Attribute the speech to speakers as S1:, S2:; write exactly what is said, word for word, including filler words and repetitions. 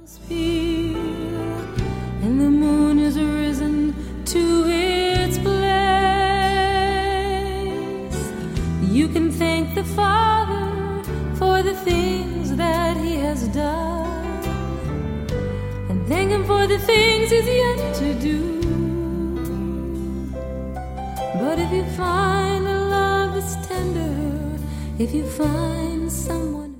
S1: And the moon is risen to its place. You can thank the Father for the things that He has done, and thank Him for the things He's yet to do. But if you find a love that's tender, if you find someone